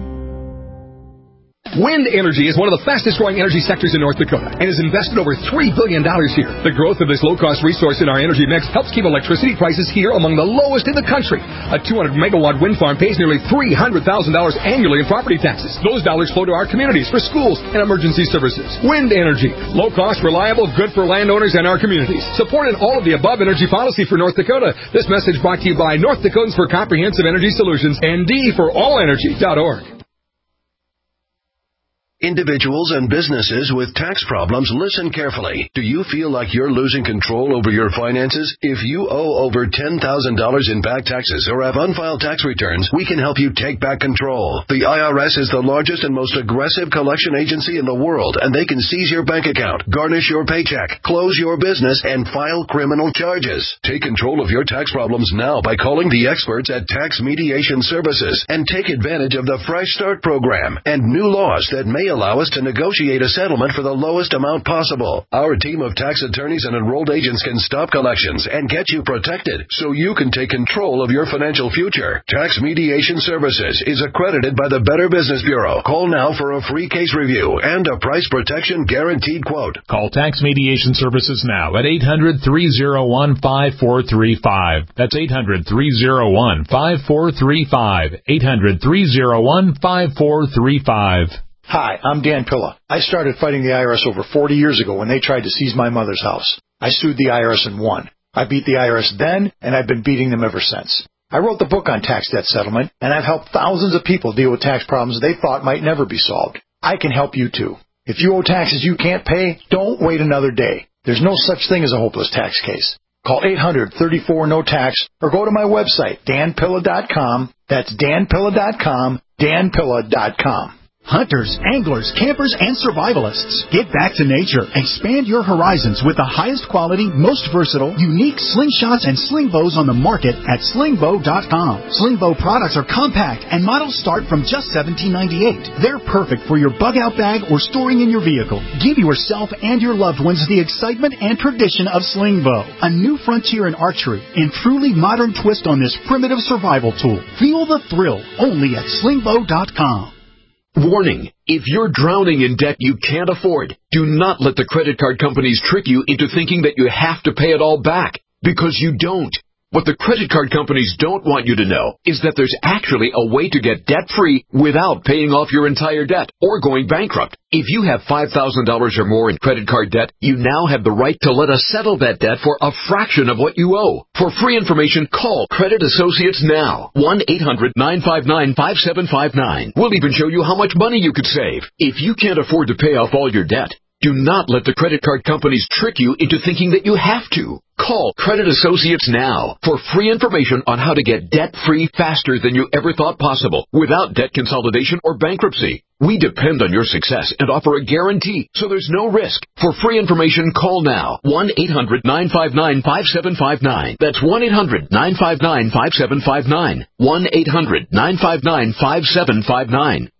Wind energy is one of the fastest-growing energy sectors in North Dakota and has invested over three billion dollars here. The growth of this low-cost resource in our energy mix helps keep electricity prices here among the lowest in the country. A two hundred megawatt wind farm pays nearly three hundred thousand dollars annually in property taxes. Those dollars flow to our communities for schools and emergency services. Wind energy, low-cost, reliable, good for landowners and our communities. Supporting all of the above energy policy for North Dakota. This message brought to you by North Dakotans for Comprehensive Energy Solutions and D for all energy dot org.
Individuals and businesses with tax problems, listen carefully. Do you feel like you're losing control over your finances? If you owe over ten thousand dollars in back taxes or have unfiled tax returns, we can help you take back control. The I R S is the largest and most aggressive collection agency in the world, and they can seize your bank account, garnish your paycheck, close your business, and file criminal charges. Take control of your tax problems now by calling the experts at Tax Mediation Services and take advantage of the Fresh Start program and new laws that may allow us to negotiate a settlement for the lowest amount possible. Our team of tax attorneys and enrolled agents can stop collections and get you protected so you can take control of your financial future. Tax Mediation Services is accredited by the Better Business Bureau. Call now for a free case review and a price protection guaranteed quote.
Call Tax Mediation Services now at eight hundred, three oh one, five four three five. That's eight hundred, three oh one, five four three five. eight hundred, three oh one, five four three five.
Hi, I'm Dan Pilla. I started fighting the I R S over forty years ago when they tried to seize my mother's house. I sued the I R S and won. I beat the I R S then, and I've been beating them ever since. I wrote the book on tax debt settlement, and I've helped thousands of people deal with tax problems they thought might never be solved. I can help you too. If you owe taxes you can't pay, don't wait another day. There's no such thing as a hopeless tax case. Call eight hundred, thirty-four, no tax or go to my website, dan pilla dot com. That's dan pilla dot com, dan pilla dot com.
Hunters, anglers, campers, and survivalists. Get back to nature. Expand your horizons with the highest quality, most versatile, unique slingshots and sling bows on the market at sling bow dot com. Sling bow products are compact and models start from just seventeen ninety-eight. They're perfect for your bug-out bag or storing in your vehicle. Give yourself and your loved ones the excitement and tradition of sling bow. A new frontier in archery and truly modern twist on this primitive survival tool. Feel the thrill only at sling bow dot com.
Warning, if you're drowning in debt you can't afford, do not let the credit card companies trick you into thinking that you have to pay it all back, because you don't. What the credit card companies don't want you to know is that there's actually a way to get debt-free without paying off your entire debt or going bankrupt. If you have five thousand dollars or more in credit card debt, you now have the right to let us settle that debt for a fraction of what you owe. For free information, call Credit Associates now. one eight hundred, nine five nine, five seven five nine. We'll even show you how much money you could save. If you can't afford to pay off all your debt, do not let the credit card companies trick you into thinking that you have to. Call Credit Associates now for free information on how to get debt-free faster than you ever thought possible without debt consolidation or bankruptcy. We depend on your success and offer a guarantee, so there's no risk. For free information, call now. one eight hundred, nine five nine, five seven five nine. That's one eight hundred, nine five nine, five seven five nine. one eight hundred, nine five nine, five seven five nine.